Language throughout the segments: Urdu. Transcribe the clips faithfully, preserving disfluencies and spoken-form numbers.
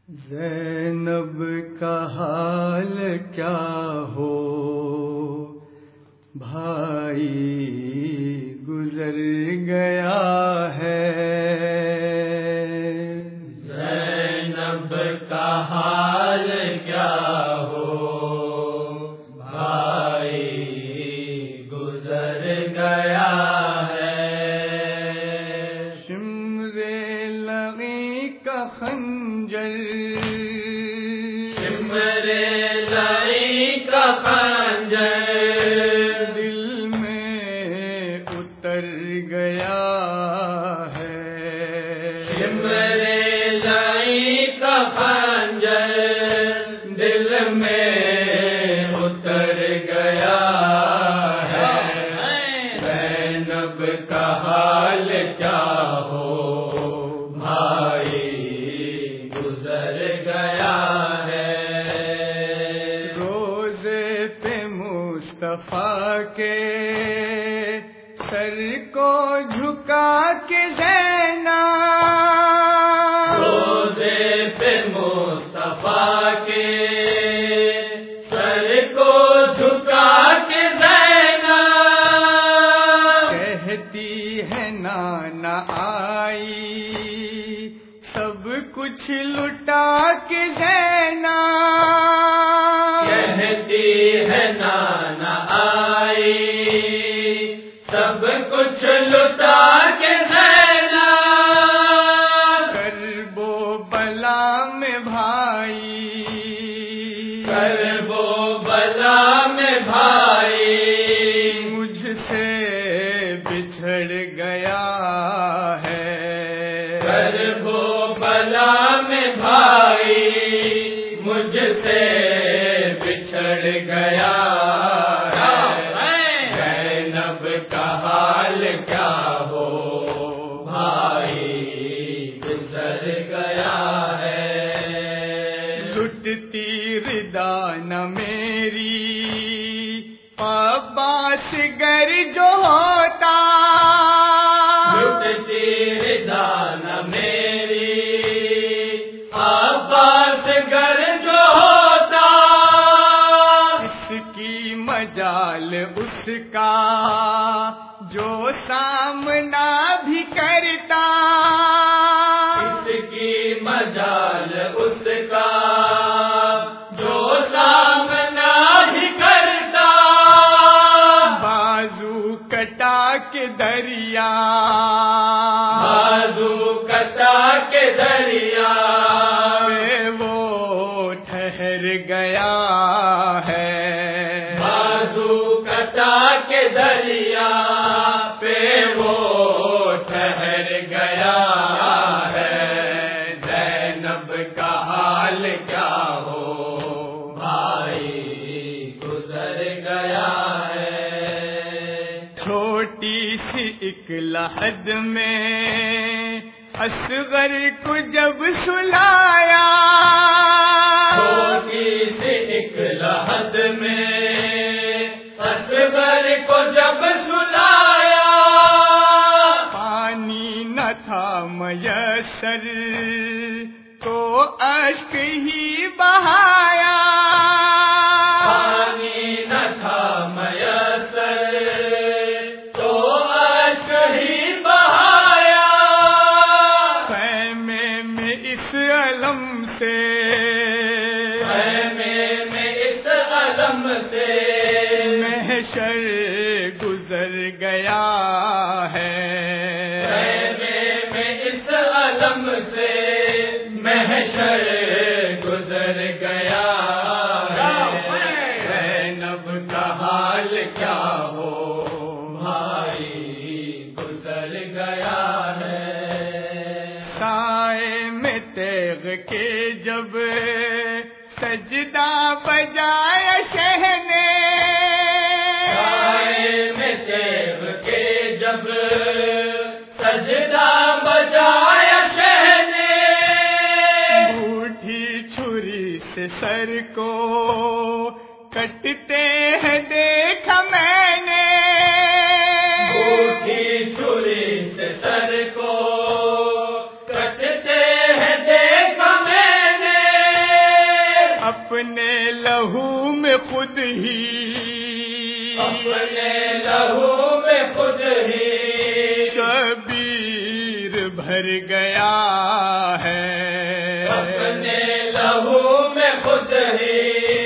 زینب کا حال کیا ہو، بھائی گزر گیا ہے۔ زینب کا حال کیا ہو، بھائی گزر گیا ہے۔ شمر لغی کا خنجر، شمر لغی کا خنجر دل میں اتر گیا ہے۔ شمر لغی کا خنجر دل میں اتر گیا ہے۔ زینب کا حال کیا ہو، بھائی گزر گیا ہے۔ روزے پہ مصطفیٰ کے سر کو جھکا کے زینب، روزے پہ مصطفیٰ کے سر کو جھکا کے زینب کہتی ہے نانا آئی سب کچھ لٹا کے زینب، کہتی ہے نانا آئی سب کچھ لٹا کے زینب کرب و بلا میں بھائی، کرب و بلا میں بھائی مجھ سے بچھڑ گیا ہے۔ کرب و بلا میں بھائی مجھ سے بچھڑ گیا ہے۔ زینب کا حال کیا ہو، بھائی گزر گیا ہے۔ لٹتی ردا نہ میری عباس گر جو ہوتا، لٹتی ردا نہ میری عباس گر جو ہوتا، اس کی مجال اس کا جو سامنا بھی کرتا، اس کی مجال اس کا جو سامنا ہی کرتا، بازو کٹا کے دریا، بازو کٹا کے دریا میں وہ ٹھہر گیا ہے۔ بازو کٹا کے دریا پہ وہ ٹھہر گیا ہے۔ زینب کا حال کیا ہو، بھائی گزر گیا ہے۔ چھوٹی سی ایک لحد میں اصغر کو جب سلایا، چھوٹی سی ایک لحد میں اصغر کو جب سلایا، پانی نہ تھا میسر تو اشک ہی بہایا، پانی نہ تھا میسر تو اشک ہی بہایا، خیمے میں اس علم سے، خیمے میں اس علم سے محشر گزر گیا ہے۔ خیمے میں اس علم سے محشر گزر گیا ہے۔ زینب کا حال کیا ہو، بھائی گزر گیا ہے۔ سائے میں تیغ کے جب سجدہ بجایا شہ نے، سائے میں تیغ کے جب سجدہ بجایا شہ نے، بوٹھی چھری سے سر کو کٹتے ہیں دیکھا میں نے، بوٹھی چھری سے سر کو کٹتے ہیں اپنے لہو میں خود ہی اپنے لہو میں خود ہی شبیر بھر گیا ہے اپنے لہو میں خود ہی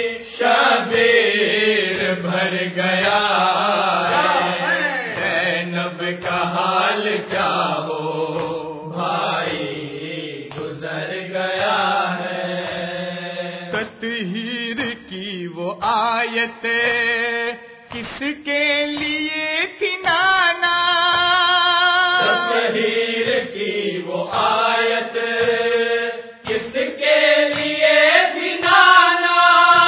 شبیر بھر گیا ہے زینب کا حال کیا ہو بھائی گزر گیا ہے تطہیر کی وہ آیت کس کے لیے تھی نانا تطہیر کی وہ آیت کس کے لیے تھی نانا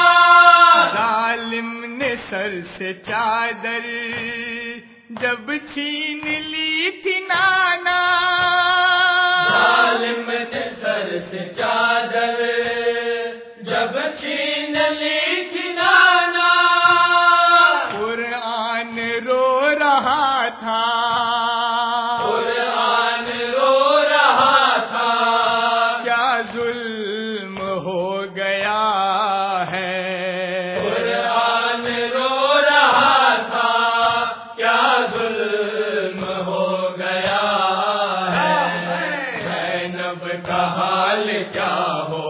ظالم نے سر سے چادر جب چھین لی تھی نانا ظالم نے سر سے چادر جب چھین لی تھی نانا قرآن رو رہا تھا قرآن رو رہا تھا کیا ظلم ہو گیا ہے قرآن رو رہا تھا کیا ظلم ہو گیا ہے زینب کا حال کیا ہو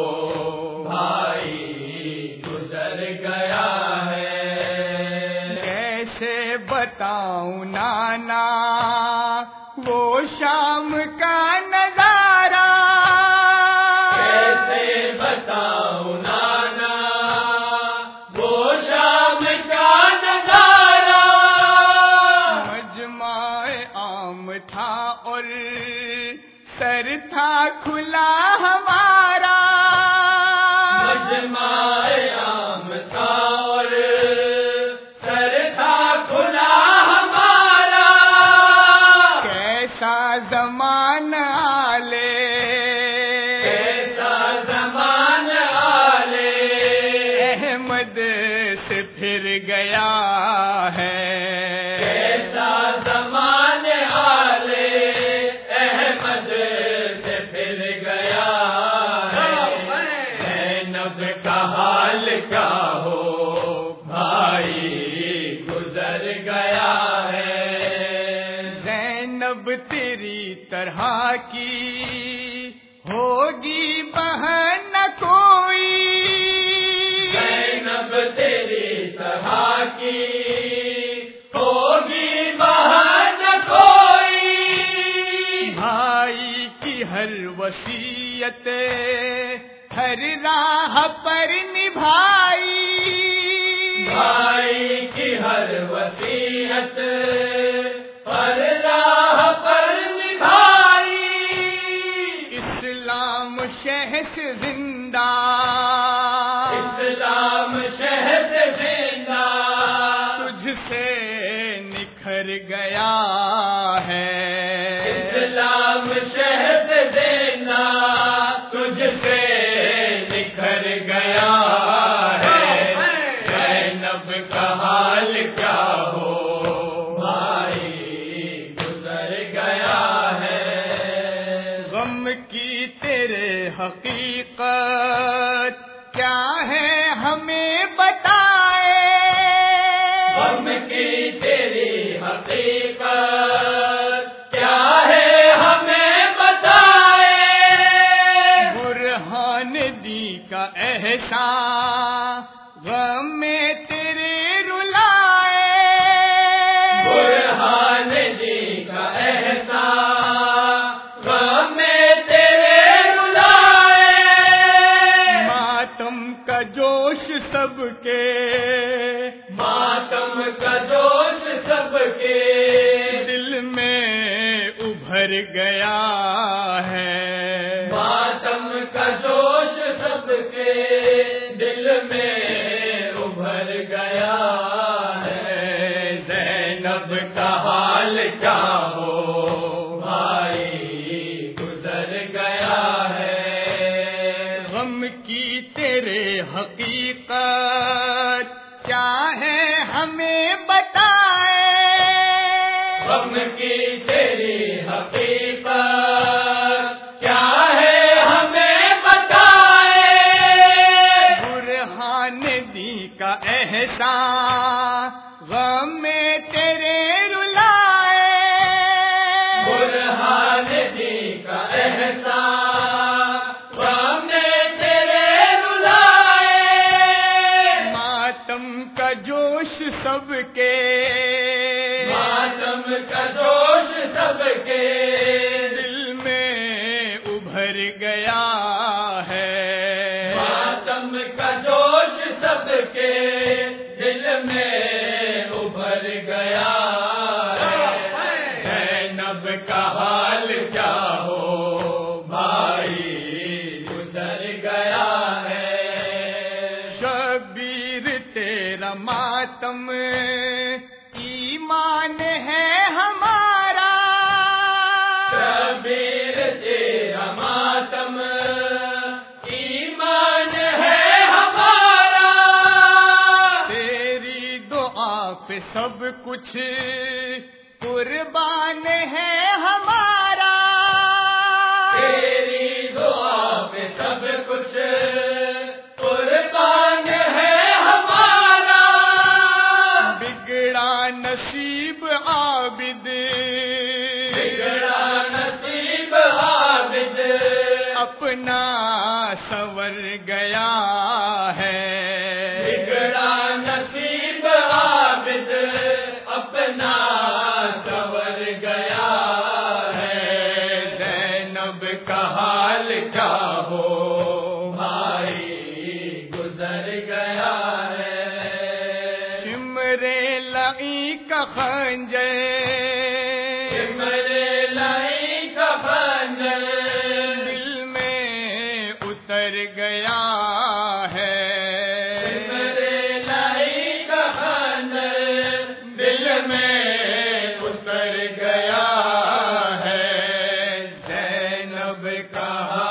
بھائی گزر گیا ہے کیسے بتاؤں نانا وہ شام کا نظارہ کیسے بتاؤں نانا وہ شام کا نظارہ مجمع عام تھا اور سر تھا کھلا ہمارا مجمع عام تھا اور سر تھا کھلا ہمارا کیسا زمانہ لے کیسا زمان آلے احمد سے پھر گیا ہے کیسا زمان آلے احمد سے پھر گیا ہے زینب کا حال کیا ہو بھائی گزر گیا ہے زینب تیری طرح کی ہوگی بہن نہ کوئی زینب تیری طرح کی ہوگی بہن کوئی بھائی کی ہر وصیت ہر راہ پر نبھائی بھائی کی ہر وصیت ہر راہ پر نبھائی اسلام شہس زندہ اسلام شہد زندہ تجھ سے نکھر گیا ہے اسلام شہد زندہ تجھ سے نکھر گیا ہے زینب کا حال کیا ہو بھائی گزر گیا ہے غم کی تیرے حقیقت کیا ہے ہمیں بتائے غم کی تیری حقیقت کیا ہے ہمیں بتائے برہان دی کا احسان غم میں تیرے رلائے برہان جی کا احسان غم میں تیرے رلائے ماتم کا جوش سب کے ماتم کا جوش سب کے دل میں ابھر گیا ہے ماتم کا جوش سب کے دل میں ابھر گیا ہے زینب کا حال کیا ہو بھائی گزر گیا ہے غم کی تیرے حقیقت کیا ہے ہمیں بتائے غم کی تیری حقیقت کیا ہے ہمیں بتائے کا احسان غم میں تیرے رلائے، برہان جی کا احسان غم میں تیرے رلائے، ماتم کا جوش سب کے، ماتم کا جوش سب کے دل میں ابھر گیا ہے، ماتم کا جوش سب کے دل میں ابھر گیا ہے، زینب کا حال کیا ہو بھائی گزر گیا ہے، شبیر تیرا ماتم ایمان ہے ہمارا، شبیر تیرا ماتم ایمان ہے ہمارا، تیری دعا پہ سب کچھ قربان ہے ہمارا، تیری دعا پہ سب کچھ قربان ہے ہمارا، بگڑا نصیب عابد، بگڑا نصیب عابد اپنا سنور گیا ہے، بگڑا نصیب عابد اپنا سنور گیا ہے، زینب کا حال کیا ہو بھائی گزر گیا ہے، شمرے لئی کا خنجر، میرے لائی کا خنجر دل میں اتر گیا ہے، میرے لائی کا خنجر دل میں اتر گیا ہے، زینب کا